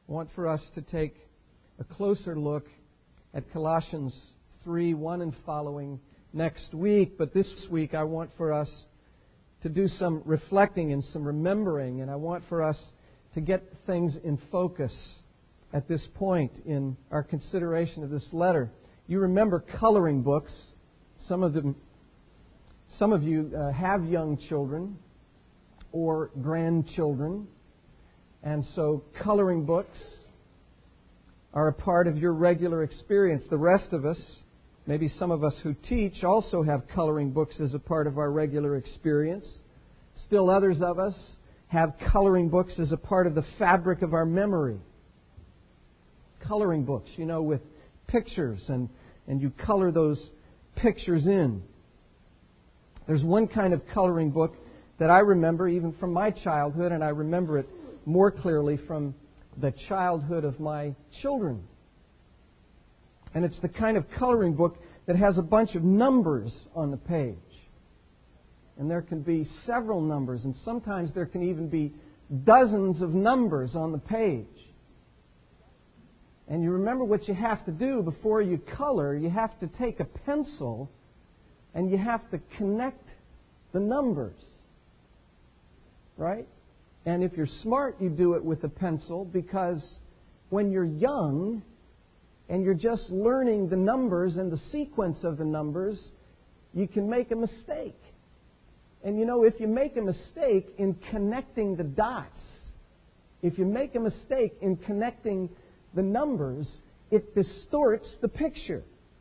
I want for us to take a closer look at Colossians 3:1 and following next week. But this week I want for us to do some reflecting and some remembering, and I want for us to get things in focus at this point in our consideration of this letter. You remember coloring books. Some of you have young children or grandchildren, and so coloring books are a part of your regular experience. The rest of us, maybe some of us who teach, also have coloring books as a part of our regular experience. Still others of us have coloring books as a part of the fabric of our memory. Coloring books, with pictures, and you color those pictures in. There's one kind of coloring book that I remember even from my childhood, and I remember it more clearly from the childhood of my children. And it's the kind of coloring book that has a bunch of numbers on the page. And there can be several numbers, and sometimes there can even be dozens of numbers on the page. And you remember what you have to do before you color. You have to take a pencil and you have to connect the numbers. Right? And if you're smart, you do it with a pencil, because when you're young and you're just learning the numbers and the sequence of the numbers, you can make a mistake. And if you make a mistake in connecting the dots, if you make a mistake in connecting the numbers, it distorts the picture.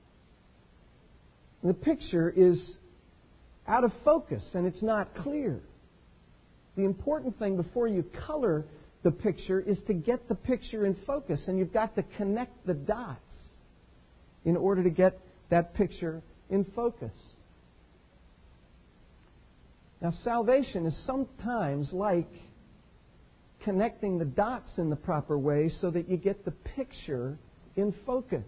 The picture is out of focus and it's not clear. The important thing before you color the picture is to get the picture in focus, and you've got to connect the dots in order to get that picture in focus. Now, salvation is sometimes like connecting the dots in the proper way so that you get the picture in focus.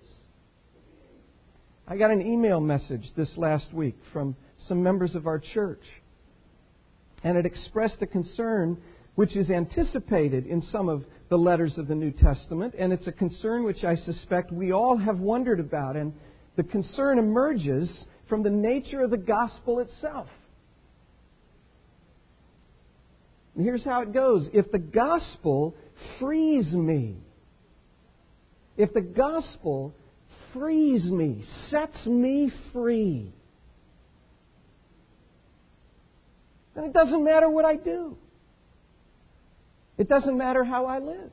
I got an email message this last week from some members of our church, and it expressed a concern which is anticipated in some of the letters of the New Testament, and it's a concern which I suspect we all have wondered about, and the concern emerges from the nature of the gospel itself. And here's how it goes. If the gospel frees me, if the gospel frees me, sets me free, then it doesn't matter what I do. It doesn't matter how I live.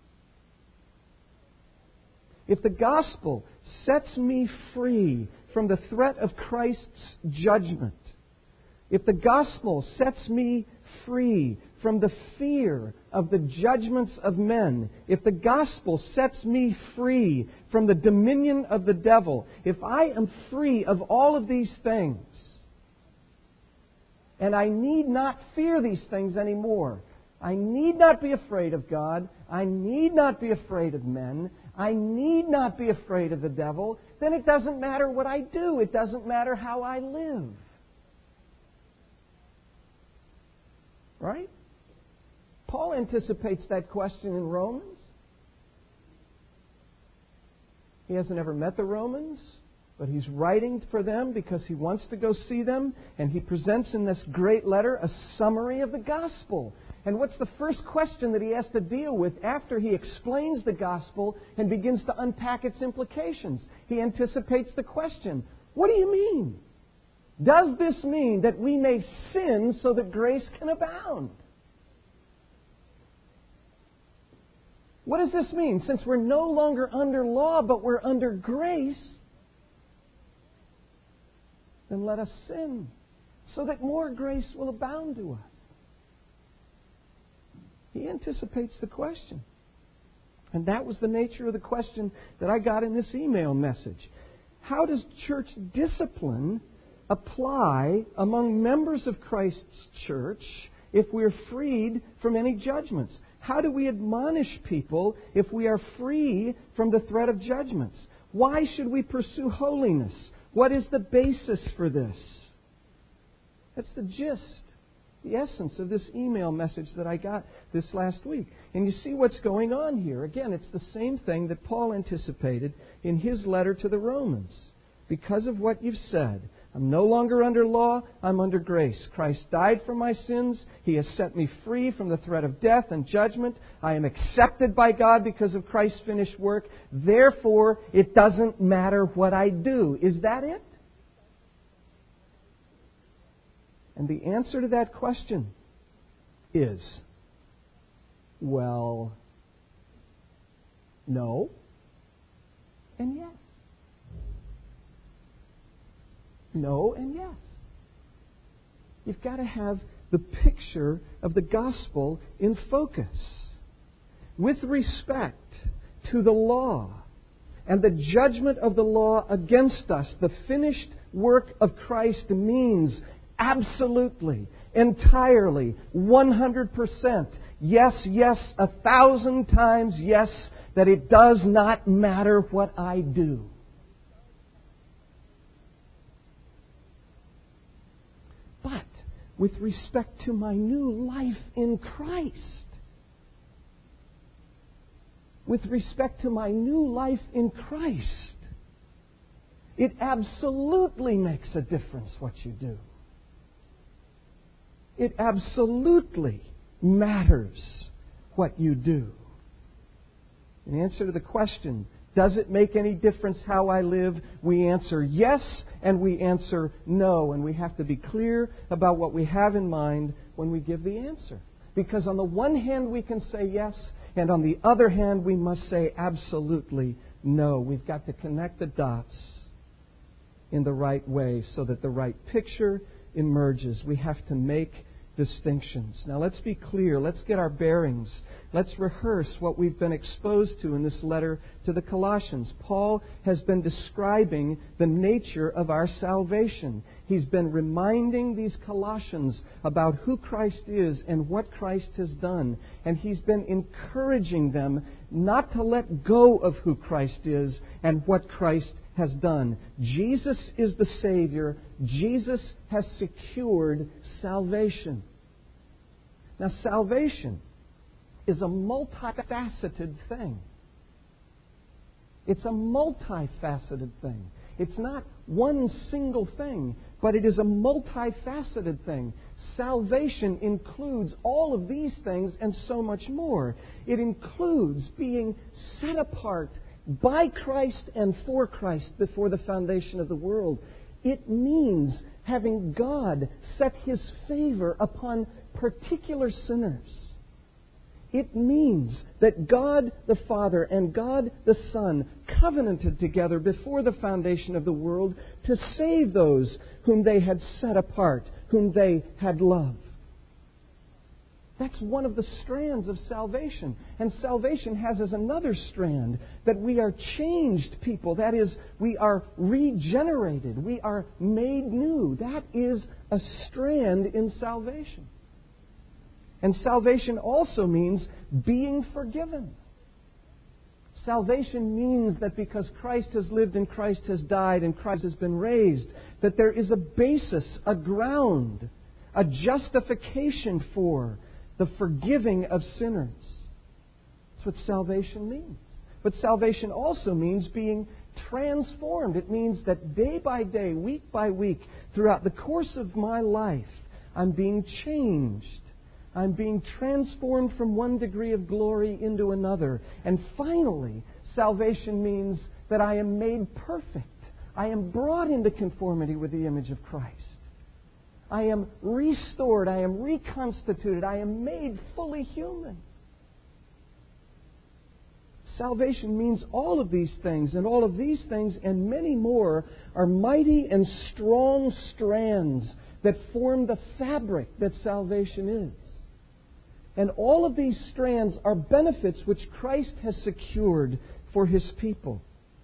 If the gospel sets me free from the threat of Christ's judgment, if the gospel sets me free from the fear of the judgments of men, if the gospel sets me free from the dominion of the devil, if I am free of all of these things, and I need not fear these things anymore, I need not be afraid of God, I need not be afraid of men, I need not be afraid of the devil, then it doesn't matter what I do, it doesn't matter how I live. Right? Paul anticipates that question in Romans. He hasn't ever met the Romans, but he's writing for them because he wants to go see them, and he presents in this great letter a summary of the gospel. And what's the first question that he has to deal with after he explains the gospel and begins to unpack its implications? He anticipates the question, what do you mean? Does this mean that we may sin so that grace can abound? What does this mean? Since we're no longer under law, but we're under grace, then let us sin so that more grace will abound to us. He anticipates the question. And that was the nature of the question that I got in this email message. How does church discipline apply among members of Christ's church if we're freed from any judgments? How do we admonish people if we are free from the threat of judgments? Why should we pursue holiness? What is the basis for this? That's the gist The essence of this email message that I got this last week. And you see what's going on here. Again, it's the same thing that Paul anticipated in his letter to the Romans. Because of what you've said, I'm no longer under law, I'm under grace. Christ died for my sins. He has set me free from the threat of death and judgment. I am accepted by God because of Christ's finished work. Therefore, it doesn't matter what I do. Is that it? And the answer to that question is, well, no, and yes. No and yes. You've got to have the picture of the gospel in focus. With respect to the law and the judgment of the law against us, the finished work of Christ means absolutely, entirely, 100%, yes, yes, 1,000 times yes, that it does not matter what I do. But with respect to my new life in Christ, with respect to my new life in Christ, it absolutely makes a difference what you do. It absolutely matters what you do. In answer to the question, does it make any difference how I live? We answer yes and we answer no. And we have to be clear about what we have in mind when we give the answer. Because on the one hand we can say yes, and on the other hand we must say absolutely no. We've got to connect the dots in the right way so that the right picture emerges. We have to make distinctions. Now let's be clear. Let's get our bearings. Let's rehearse what we've been exposed to in this letter to the Colossians. Paul has been describing the nature of our salvation. He's been reminding these Colossians about who Christ is and what Christ has done. And he's been encouraging them not to let go of who Christ is and what Christ has done. Jesus is the Savior. Jesus has secured salvation. Now, salvation is a multifaceted thing. It's a multifaceted thing. It's not one single thing, but it is a multifaceted thing. Salvation includes all of these things and so much more. It includes being set apart by Christ and for Christ before the foundation of the world. It means having God set His favor upon particular sinners. It means that God the Father and God the Son covenanted together before the foundation of the world to save those whom they had set apart, whom they had loved. That's one of the strands of salvation. And salvation has as another strand that we are changed people. That is, we are regenerated. We are made new. That is a strand in salvation. And salvation also means being forgiven. Salvation means that because Christ has lived and Christ has died and Christ has been raised, that there is a basis, a ground, a justification for the forgiving of sinners. That's what salvation means. But salvation also means being transformed. It means that day by day, week by week, throughout the course of my life, I'm being changed. I'm being transformed from one degree of glory into another. And finally, salvation means that I am made perfect. I am brought into conformity with the image of Christ. I am restored. I am reconstituted. I am made fully human. Salvation means all of these things, and all of these things and many more are mighty and strong strands that form the fabric that salvation is. And all of these strands are benefits which Christ has secured for His people.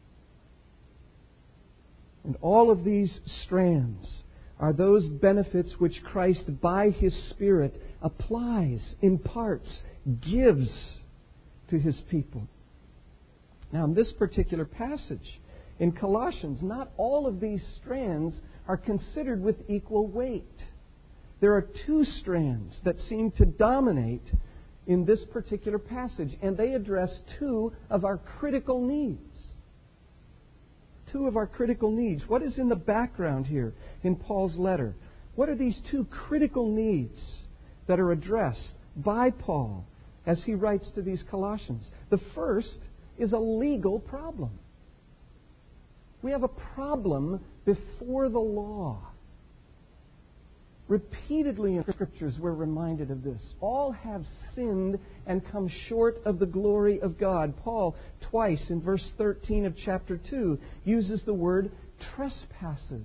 And all of these strands are those benefits which Christ, by His Spirit, applies, imparts, gives to His people. Now, in this particular passage, in Colossians, not all of these strands are considered with equal weight. There are two strands that seem to dominate in this particular passage, and they address two of our critical needs. Two of our critical needs. What is in the background here in Paul's letter? What are these two critical needs that are addressed by Paul as he writes to these Colossians? The first is a legal problem. We have a problem before the law. Repeatedly in Scriptures we're reminded of this. All have sinned and come short of the glory of God. Paul, twice in verse 13 of chapter 2, uses the word trespasses.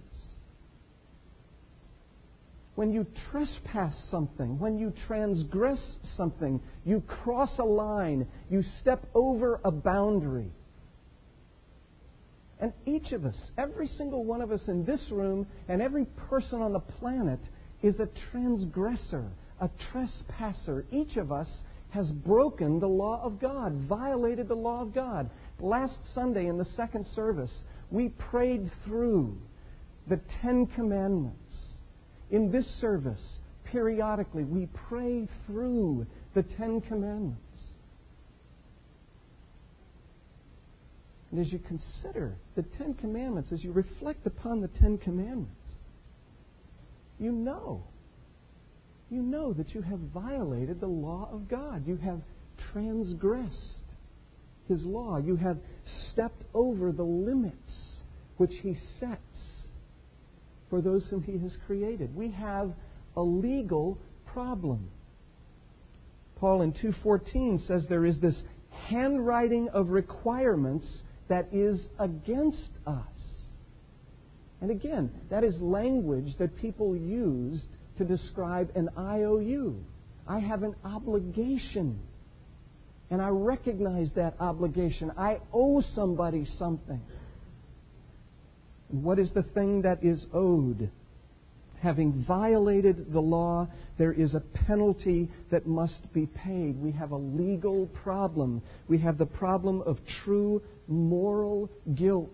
When you trespass something, when you transgress something, you cross a line, you step over a boundary. And each of us, every single one of us in this room, and every person on the planet is a transgressor, a trespasser. Each of us has broken the law of God, violated the law of God. Last Sunday in the second service, we prayed through the Ten Commandments. In this service, periodically, we pray through the Ten Commandments. And as you consider the Ten Commandments, as you reflect upon the Ten Commandments, you know that you have violated the law of God. You have transgressed His law. You have stepped over the limits which He sets for those whom He has created. We have a legal problem. Paul in 2:14 says there is this handwriting of requirements that is against us. And again, that is language that people used to describe an IOU. I have an obligation. And I recognize that obligation. I owe somebody something. And what is the thing that is owed? Having violated the law, there is a penalty that must be paid. We have a legal problem. We have the problem of true moral guilt.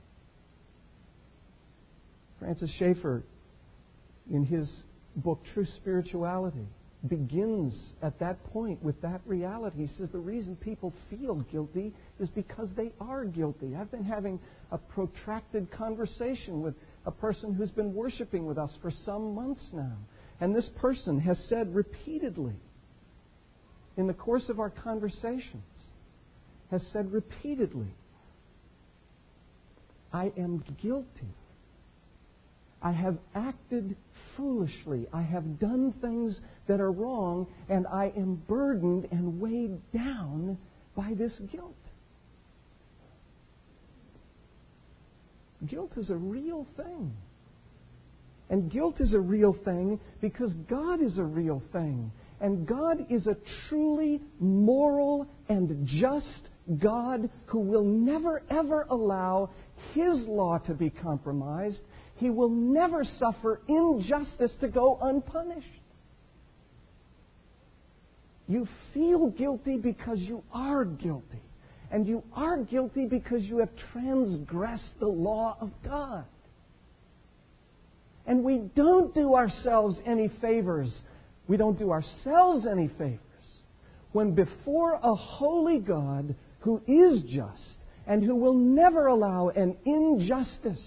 Francis Schaeffer, in his book True Spirituality, begins at that point with that reality. He says the reason people feel guilty is because they are guilty. I've been having a protracted conversation with a person who's been worshiping with us for some months now. And this person has said repeatedly, in the course of our conversations, has said repeatedly, I am guilty. I have acted foolishly. I have done things that are wrong, and I am burdened and weighed down by this guilt. Guilt is a real thing. And guilt is a real thing because God is a real thing. And God is a truly moral and just God who will never, ever allow His law to be compromised. He will never suffer injustice to go unpunished. You feel guilty because you are guilty. And you are guilty because you have transgressed the law of God. And we don't do ourselves any favors. We don't do ourselves any favors when before a holy God who is just and who will never allow an injustice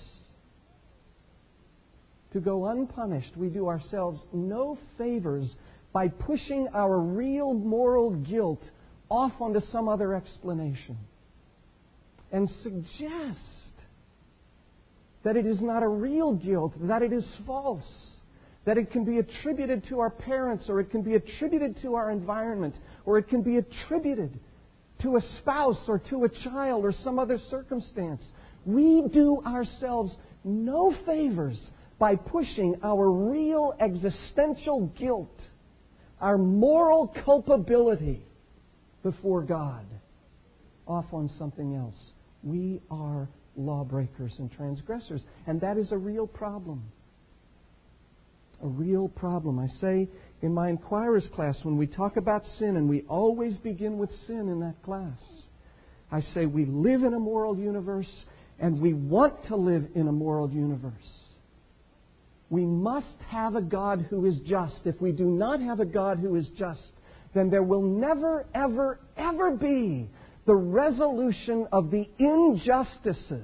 to go unpunished, we do ourselves no favors by pushing our real moral guilt off onto some other explanation and suggest that it is not a real guilt, that it is false, that it can be attributed to our parents, or it can be attributed to our environment, or it can be attributed to a spouse or to a child or some other circumstance. We do ourselves no favors by pushing our real existential guilt, our moral culpability before God, off on something else. We are lawbreakers and transgressors, and that is a real problem. A real problem. I say in my Inquirers class, when we talk about sin, and we always begin with sin in that class, I say we live in a moral universe, and we want to live in a moral universe. We must have a God who is just. If we do not have a God who is just, then there will never, ever, ever be the resolution of the injustices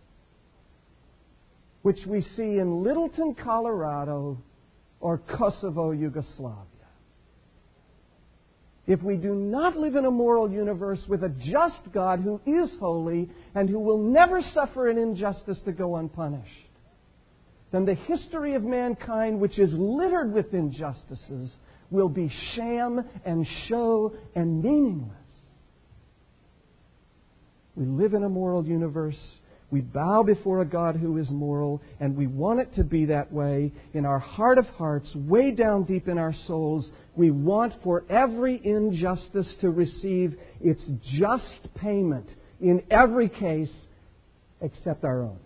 which we see in Littleton, Colorado, or Kosovo, Yugoslavia. If we do not live in a moral universe with a just God who is holy and who will never suffer an injustice to go unpunished, then the history of mankind, which is littered with injustices, will be sham and show and meaningless. We live in a moral universe. We bow before a God who is moral, and we want it to be that way. In our heart of hearts, way down deep in our souls, we want for every injustice to receive its just payment in every case except our own.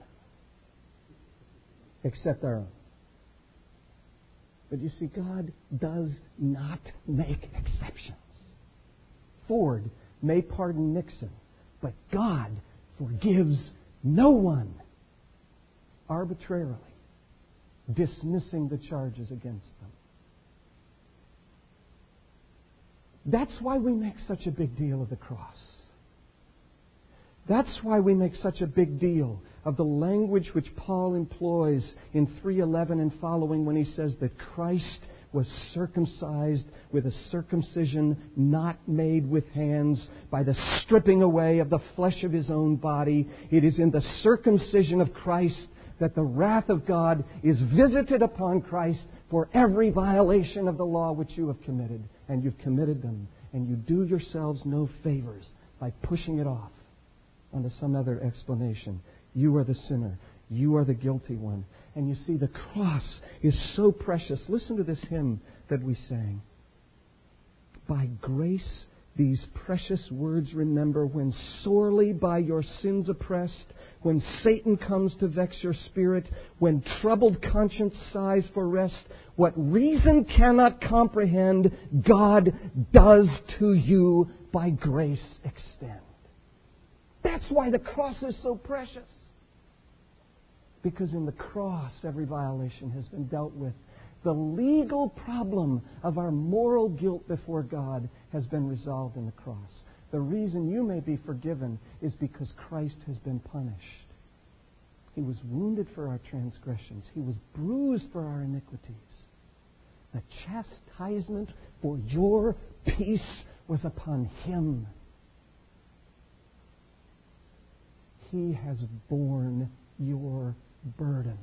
Except our own. But you see, God does not make exceptions. Ford may pardon Nixon, but God forgives no one arbitrarily, dismissing the charges against them. That's why we make such a big deal of the cross. That's why we make such a big deal of the language which Paul employs in 3:11 and following when he says that Christ was circumcised with a circumcision not made with hands, by the stripping away of the flesh of His own body. It is in the circumcision of Christ that the wrath of God is visited upon Christ for every violation of the law which you have committed. And you've committed them. And you do yourselves no favors by pushing it off onto some other explanation. You are the sinner. You are the guilty one. And you see, the cross is so precious. Listen to this hymn that we sang. By grace these precious words remember, when sorely by your sins oppressed, when Satan comes to vex your spirit, when troubled conscience sighs for rest, what reason cannot comprehend, God does to you by grace extend. That's why the cross is so precious. Because in the cross, every violation has been dealt with. The legal problem of our moral guilt before God has been resolved in the cross. The reason you may be forgiven is because Christ has been punished. He was wounded for our transgressions. He was bruised for our iniquities. The chastisement for your peace was upon Him. He has borne your burdens.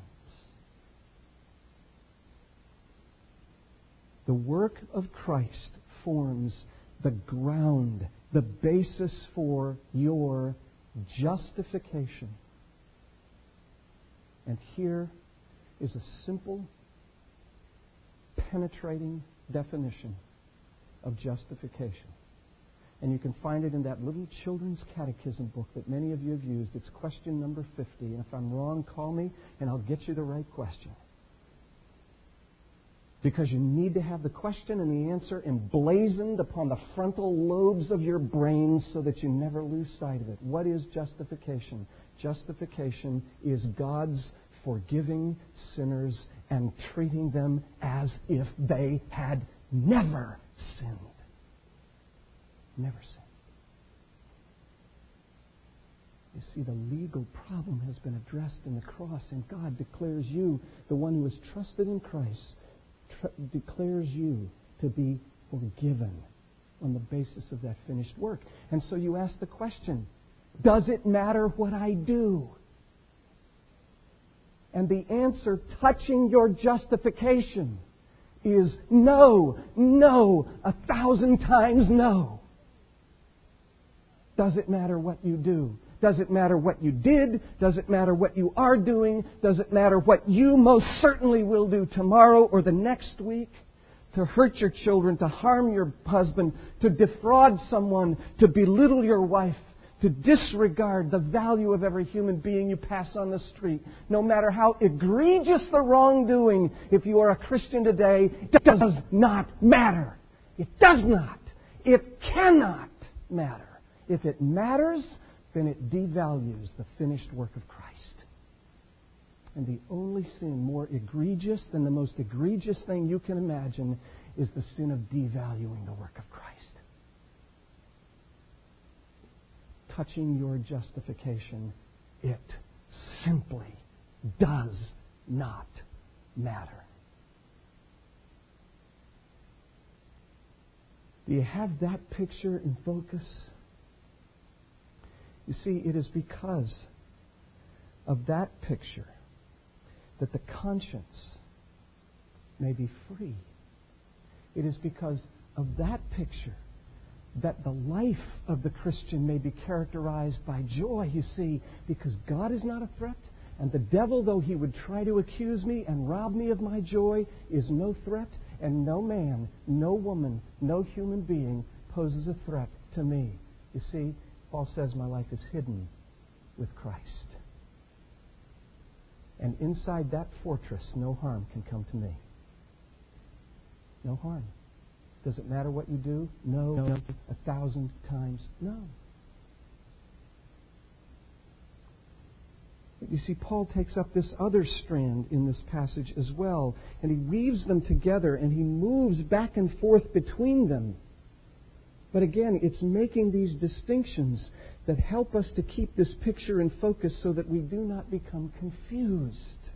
The work of Christ forms the ground, the basis for your justification. And here is a simple, penetrating definition of justification. And you can find it in that little children's catechism book that many of you have used. It's question number 50. And if I'm wrong, call me and I'll get you the right question. Because you need to have the question and the answer emblazoned upon the frontal lobes of your brain so that you never lose sight of it. What is justification? Justification is God's forgiving sinners and treating them as if they had never sinned. Never sinned. You see, the legal problem has been addressed in the cross, and God declares you, the one who has trusted in Christ, declares you to be forgiven on the basis of that finished work. And so you ask the question, does it matter what I do? And the answer touching your justification is no, no, 1,000 times no. Does it matter what you do? Does it matter what you did? Does it matter what you are doing? Does it matter what you most certainly will do tomorrow or the next week? To hurt your children, to harm your husband, to defraud someone, to belittle your wife, to disregard the value of every human being you pass on the street. No matter how egregious the wrongdoing, if you are a Christian today, it does not matter. It does not. It cannot matter. If it matters, then it devalues the finished work of Christ. And the only sin more egregious than the most egregious thing you can imagine is the sin of devaluing the work of Christ. Touching your justification, it simply does not matter. Do you have that picture in focus? You see, it is because of that picture that the conscience may be free. It is because of that picture that the life of the Christian may be characterized by joy, you see, because God is not a threat, and the devil, though he would try to accuse me and rob me of my joy, is no threat, and no man, no woman, no human being poses a threat to me. You see, Paul says my life is hidden with Christ. And inside that fortress, no harm can come to me. No harm. Does it matter what you do? No. 1,000 times no. You see, Paul takes up this other strand in this passage as well, and he weaves them together, and he moves back and forth between them. But again, it's making these distinctions that help us to keep this picture in focus so that we do not become confused.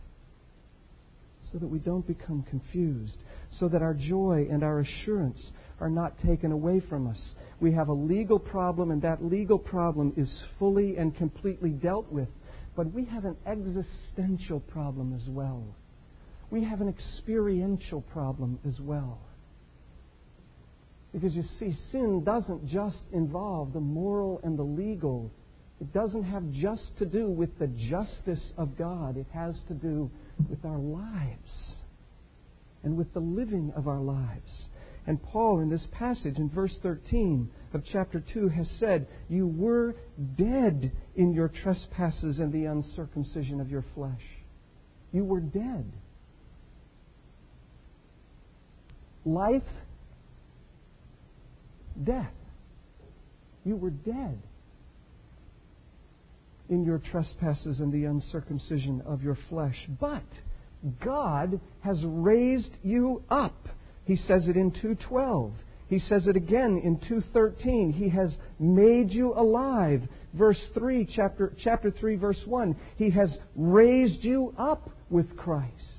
So that we don't become confused. So that our joy and our assurance are not taken away from us. We have a legal problem, and that legal problem is fully and completely dealt with. But we have an existential problem as well. We have an experiential problem as well. Because you see, sin doesn't just involve the moral and the legal. It doesn't have just to do with the justice of God. It has to do with our lives and with the living of our lives. And Paul, in this passage, in verse 13 of chapter 2, has said, "You were dead in your trespasses and the uncircumcision of your flesh." You were dead. Life, death. You were dead in your trespasses and the uncircumcision of your flesh. But God has raised you up. He says it in 2:12. He says it again in 2:13. He has made you alive. Verse 3, chapter 3, verse 1. He has raised you up with Christ.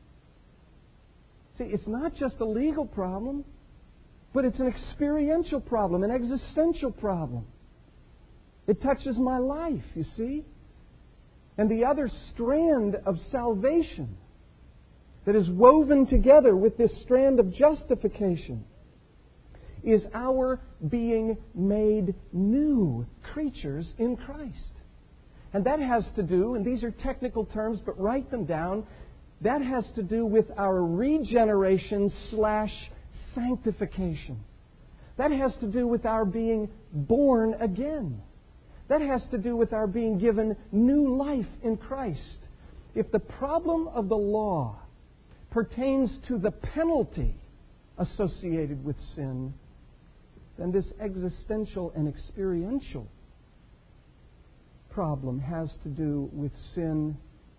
See, it's not just a legal problem, but it's an experiential problem, an existential problem. It touches my life, you see. And the other strand of salvation that is woven together with this strand of justification is our being made new creatures in Christ. And that has to do, and these are technical terms, but write them down, that has to do with our regeneration / sanctification. That has to do with our being born again. That has to do with our being given new life in Christ. If the problem of the law pertains to the penalty associated with sin, then this existential and experiential problem has to do with sin,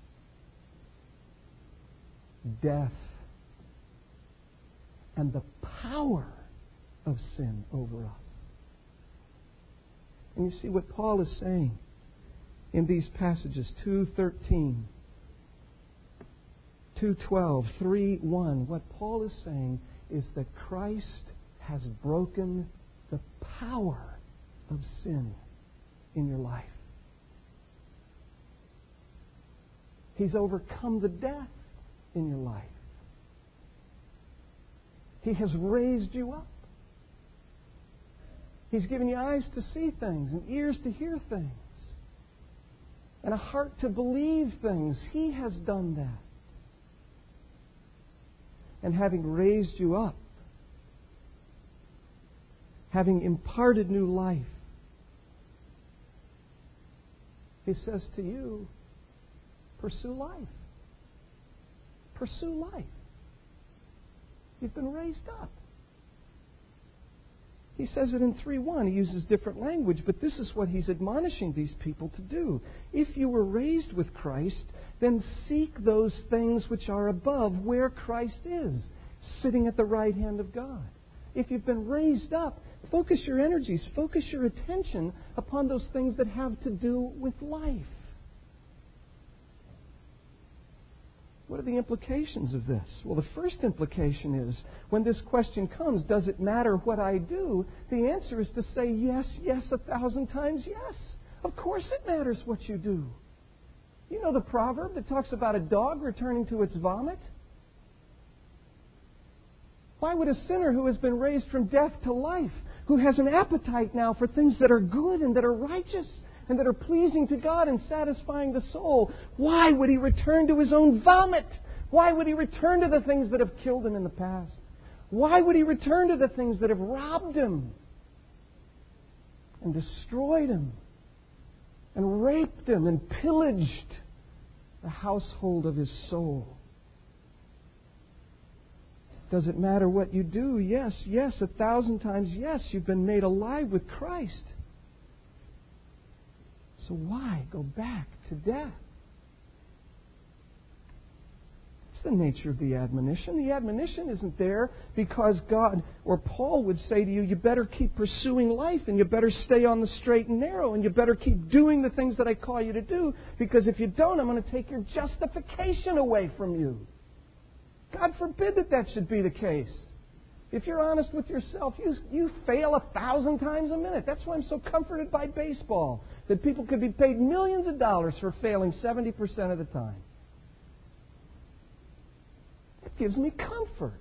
death, and the power of sin over us. And you see what Paul is saying in these passages, 2:13, 2:12, 3:1. What Paul is saying is that Christ has broken the power of sin in your life. He's overcome the death in your life. He has raised you up. He's given you eyes to see things and ears to hear things and a heart to believe things. He has done that. And having raised you up, having imparted new life, He says to you, pursue life. Pursue life. You've been raised up. He says it in 3:1. He uses different language, but this is what he's admonishing these people to do. If you were raised with Christ, then seek those things which are above, where Christ is, sitting at the right hand of God. If you've been raised up, focus your energies, focus your attention upon those things that have to do with life. What are the implications of this? Well, the first implication is, when this question comes, does it matter what I do? The answer is to say yes, yes, 1,000 times yes. Of course it matters what you do. You know the proverb that talks about a dog returning to its vomit? Why would a sinner who has been raised from death to life, who has an appetite now for things that are good and that are righteous, and that are pleasing to God and satisfying the soul, why would he return to his own vomit? Why would he return to the things that have killed him in the past? Why would he return to the things that have robbed him and destroyed him and raped him and pillaged the household of his soul? Does it matter what you do? Yes, yes, 1,000 times yes. You've been made alive with Christ. So why go back to death? It's the nature of the admonition. The admonition isn't there because God or Paul would say to you, you better keep pursuing life and you better stay on the straight and narrow and you better keep doing the things that I call you to do, because if you don't, I'm going to take your justification away from you. God forbid that should be the case. If you're honest with yourself, you fail 1,000 times a minute. That's why I'm so comforted by baseball, that people could be paid millions of dollars for failing 70% of the time. It gives me comfort.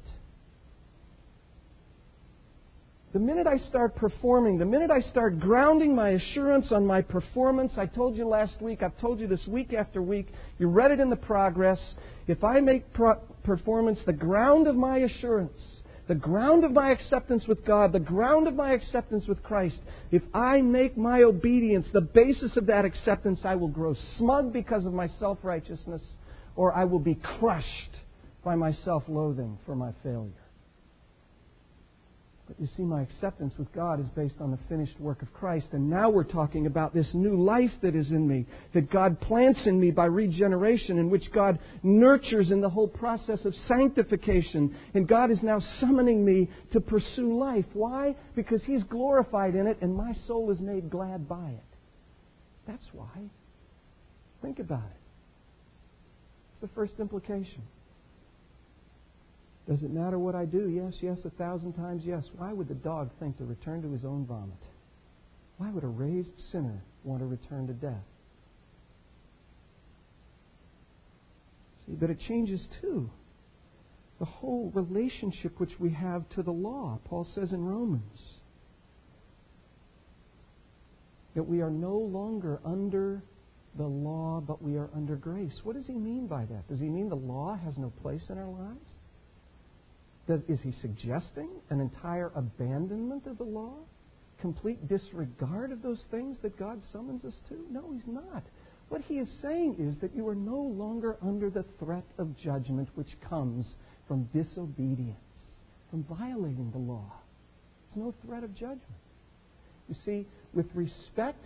The minute I start performing, the minute I start grounding my assurance on my performance, I told you last week, I've told you this week after week, you read it in the progress. If I make performance the ground of my assurance, the ground of my acceptance with God, the ground of my acceptance with Christ, if I make my obedience the basis of that acceptance, I will grow smug because of my self-righteousness, or I will be crushed by my self-loathing for my failure. But you see, my acceptance with God is based on the finished work of Christ. And now we're talking about this new life that is in me, that God plants in me by regeneration, in which God nurtures in the whole process of sanctification. And God is now summoning me to pursue life. Why? Because He's glorified in it and my soul is made glad by it. That's why. Think about it. It's the first implication. Does it matter what I do? Yes, yes, 1,000 times yes. Why would the dog think to return to his own vomit? Why would a raised sinner want to return to death? See, but it changes too the whole relationship which we have to the law. Paul says in Romans that we are no longer under the law, but we are under grace. What does he mean by that? Does he mean the law has no place in our lives? Is he suggesting an entire abandonment of the law? Complete disregard of those things that God summons us to? No, he's not. What he is saying is that you are no longer under the threat of judgment which comes from disobedience, from violating the law. There's no threat of judgment. You see, with respect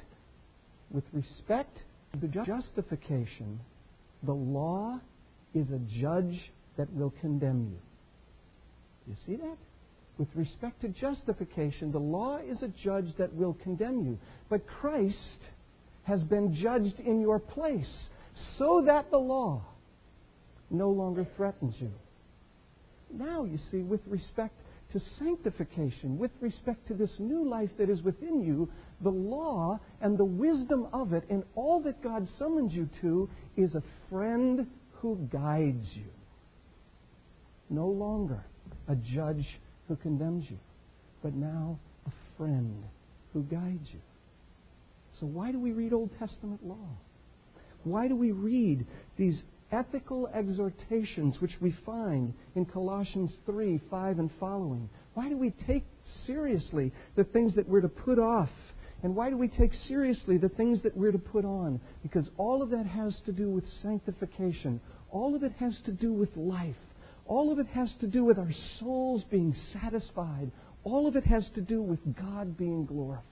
to the justification, the law is a judge that will condemn you. You see that? With respect to justification, the law is a judge that will condemn you. But Christ has been judged in your place so that the law no longer threatens you. Now, you see, with respect to sanctification, with respect to this new life that is within you, the law and the wisdom of it and all that God summons you to is a friend who guides you. No longer a judge who condemns you, but now a friend who guides you. So why do we read Old Testament law? Why do we read these ethical exhortations which we find in Colossians 3, 5 and following? Why do we take seriously the things that we're to put off? And why do we take seriously the things that we're to put on? Because all of that has to do with sanctification. All of it has to do with life. All of it has to do with our souls being satisfied. All of it has to do with God being glorified.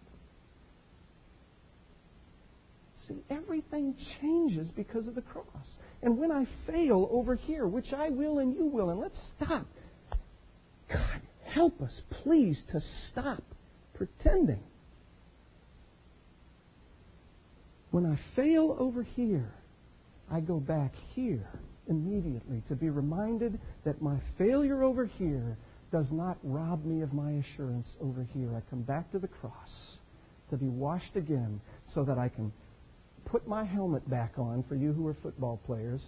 See, everything changes because of the cross. And when I fail over here, which I will and you will, and let's stop. God, help us, please, to stop pretending. When I fail over here, I go back here immediately to be reminded that my failure over here does not rob me of my assurance over here. I come back to the cross to be washed again so that I can put my helmet back on for you who are football players,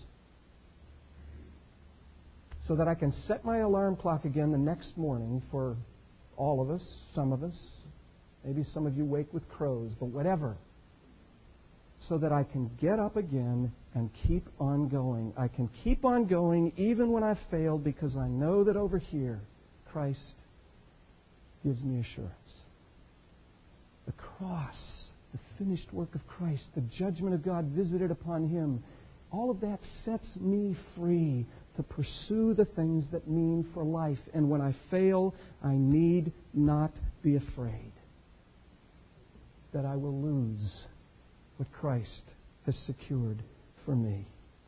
so that I can set my alarm clock again the next morning for all of us, some of us. Maybe some of you wake with crows, but whatever. So that I can get up again and keep on going. I can keep on going even when I've failed, because I know that over here Christ gives me assurance. The cross, the finished work of Christ, the judgment of God visited upon Him, all of that sets me free to pursue the things that mean for life. And when I fail, I need not be afraid that I will lose what Christ has secured for me.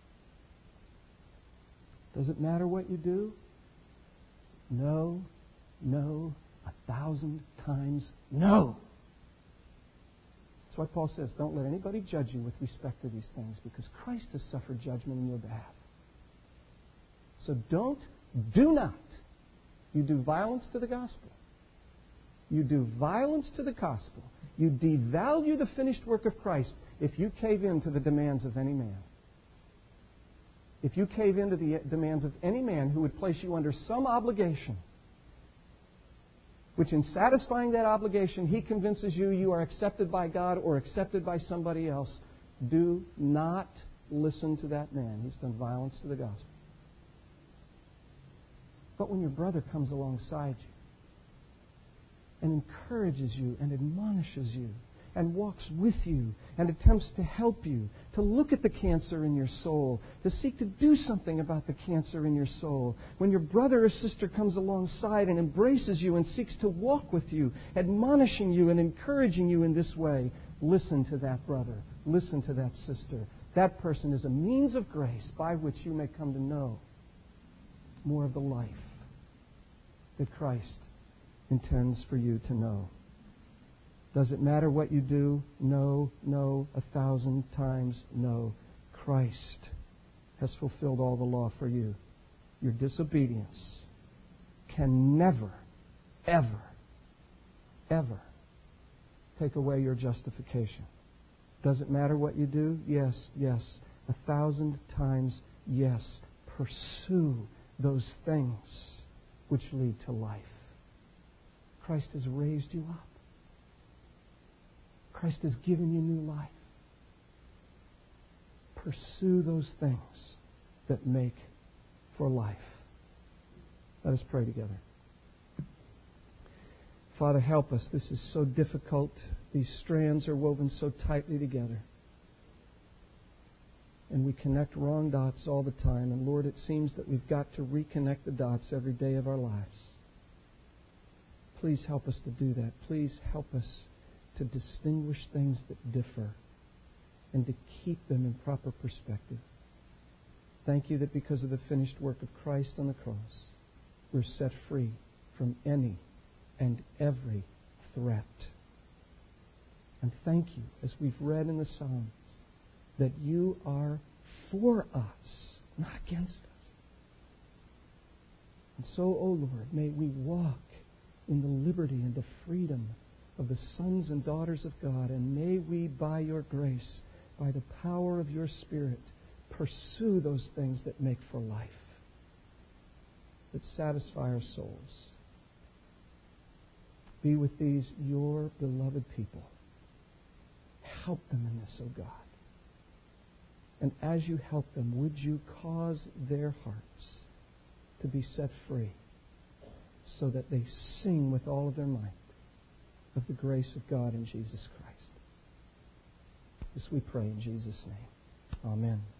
Does it matter what you do? No, no, 1,000 times no. That's why Paul says, don't let anybody judge you with respect to these things, because Christ has suffered judgment in your behalf. So do not. You do violence to the gospel. You do violence to the gospel. You devalue the finished work of Christ if you cave in to the demands of any man. If you cave into the demands of any man who would place you under some obligation, which in satisfying that obligation, he convinces you you are accepted by God or accepted by somebody else, do not listen to that man. He's done violence to the gospel. But when your brother comes alongside you and encourages you and admonishes you and walks with you and attempts to help you, to look at the cancer in your soul, to seek to do something about the cancer in your soul, when your brother or sister comes alongside and embraces you and seeks to walk with you, admonishing you and encouraging you in this way, listen to that brother, listen to that sister. That person is a means of grace by which you may come to know more of the life that Christ intends for you to know. Does it matter what you do? No, no, 1,000 times no. Christ has fulfilled all the law for you. Your disobedience can never, ever, ever take away your justification. Does it matter what you do? Yes, yes. 1,000 times yes. Pursue those things which lead to life. Christ has raised you up. Christ has given you new life. Pursue those things that make for life. Let us pray together. Father, help us. This is so difficult. These strands are woven so tightly together. And we connect wrong dots all the time. And Lord, it seems that we've got to reconnect the dots every day of our lives. Please help us to do that. Please help us to distinguish things that differ and to keep them in proper perspective. Thank you that because of the finished work of Christ on the cross, we're set free from any and every threat. And thank you, as we've read in the Psalms, that you are for us, not against us. And so, O Lord, may we walk in the liberty and the freedom of the sons and daughters of God, and may we, by your grace, by the power of your Spirit, pursue those things that make for life, that satisfy our souls. Be with these, your beloved people. Help them in this, O God. And as you help them, would you cause their hearts to be set free so that they sing with all of their might of the grace of God in Jesus Christ. This we pray in Jesus' name. Amen.